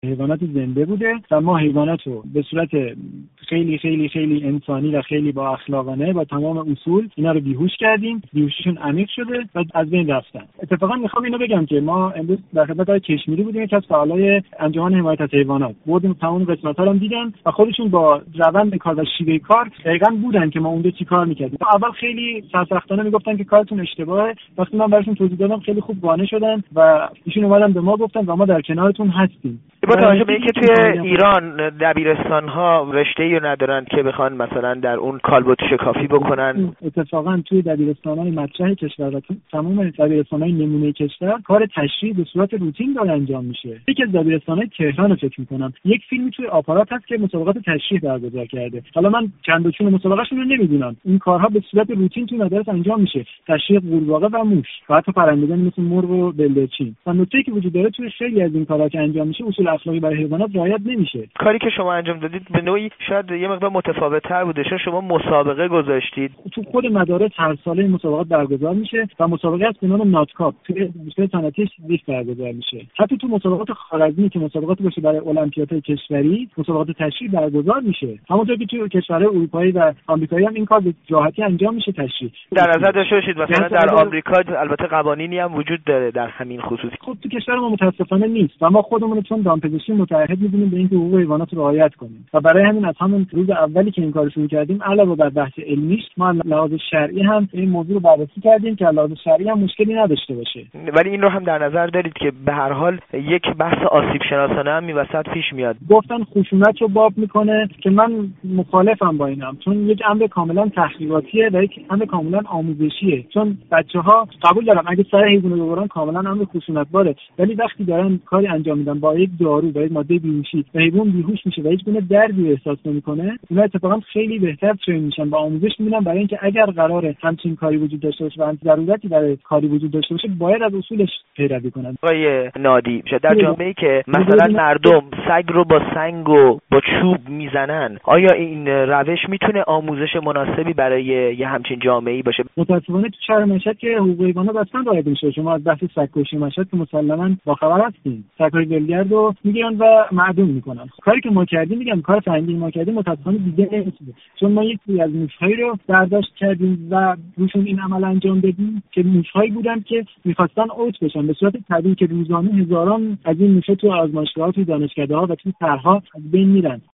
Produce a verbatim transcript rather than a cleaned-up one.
حیوانات زنده بوده و ما حیوانات رو به صورت خیلی خیلی خیلی انسانی و خیلی با اخلاقانه با تمام اصول اینا رو بیهوش کردیم، بیهوشیشون عمیق شده و از بین رفتن. اتفاقا میخوام اینو بگم که ما امروز در خدمت آقای کشمیری بودیم که از فعالای انجمن حمایت از حیوانات بودیم، تمام قسمت‌ها رو دیدن و خودشون با روند کار و شیوه کار دقیقاً بودن که ما اونجا چیکار می‌کردیم. اول خیلی سرسختانه میگفتن که کارتون اشتباهه، وقتی من براشون توضیح دادم خیلی خوب قانع شدن و ایشون اومدن به ما گفتن و ما در کنارتون هستیم. با توجه به اینکه توی ایران دبیرستان‌ها رشته‌ای رو ندارن که بخوان مثلا در اون کالبد شکافی بکنن، اتفاقا توی دبیرستان‌های مطرح کشور و تمام دبیرستان‌های نمونه کشور کار تشریح به صورت روتین داره انجام میشه. یکی از دبیرستان‌های تهران رو فکر می‌کنم یک فیلمی توی آپارات هست که مسابقات تشریح برگزار کرده. حالا من چند و چون مسابقه‌شون رو نمی‌دونم. این کارها به صورت روتین توی مدارس انجام میشه. تشریح قورباغه و موش و حتی پرندگان مثل مرغ و بلدرچین. و نکته‌ای که وجود داره توی خیلی از این کارها که انجام میشه اصول اخلاقی برای حیوانات رعایت نمیشه. کاری که شما انجام دادید به نوعی شاید یه مقدار متفاوت‌تر بوده، چون شما مسابقه گذاشتید. تو خود مدارس هر ساله این مسابقات برگزار میشه و مسابقه از به نام ناتکاپ توی دانشگاه صنعتی شریف برگزار میشه. حتی تو مسابقات خوارزمی که مسابقات باشه برای المپیادهای کشوری، مسابقات تشریح برگزار میشه. همونطور که تو کشورهای اروپایی و آمریکایی هم این کار به راحتی انجام میشه تشریح. در نظر داشته باشید مثلا در آمریکا البته قوانینی هم وجود داره در همین خصوص. خب تو کشور ما متاسفانه نیست و ما خودمون چون دامپزشکی متعهد می‌بینیم به اینکه حقوق حیوانات رو رعایت کنیم و برای همین از همون روز اولی که این کارو شروع کردیم علاوه بر بحث علمیش ما لحاظ شرعی هم این موضوع رو بررسی کردیم که لحاظ شرعی هم مشکلی نداشته باشه. ولی این رو هم در نظر دارید که به هر حال یک بحث آسیب شناسانه هم میوسط پیش میاد. گفتن خشونت رو باب میکنه که من مخالفم با اینم، چون یک امر کاملا تحقیقاتیه و یک امر کاملا آموزشیه. چون بچه‌ها قبول دارم اگه سر حیوان رو ببرن کاملا امر خشونت باره، ولی وقتی دارن کاری انجام میدن با یک دارو و یک ماده بیهوشی و حیوان بیهوش میشه و هیچ گونه دردی احساس نمیکنه، اونا اتفاقا خیلی بهتر ترین میشن با آموزش میبینن برای اینکه اگر قراره همچین کاری وجود داشته باشه و همچین ضرورتی برای کاری وجود داشته باشه باید از اصولش پیروی کنن. آقای نادی در جامعه‌ای که مثلا مردم سگ رو با سنگ و با چوب میزنن، آیا این روش میتونه آموزش مناسبی برای یه همچین جامعه‌ای باشه؟ متأسفانه تو شهر مشهد که حقوق حیوانات اصلا رعایت نمیشه. شما از بحث سگ‌کشی مشهد که مسلماً باخبر هستین، سگ‌های دلگرد رو میگیرن و معدوم میکنن. کاری که ما کردیم، میگم کار فرنگی ما کردیم، متأسفانه دیده نمیشه، چون ما یک سری از موش‌هایی رو برداشت کردیم و روشون این عمل انجام دادیم که موش‌هایی بودن که می‌خواستن اوت بشن به صورت طبیعی، که روزانه هزاران از این موش‌ها تو آزمایشگاه‌ها، تو دانشکده‌ها و تو طرح‌ها از بین میرن.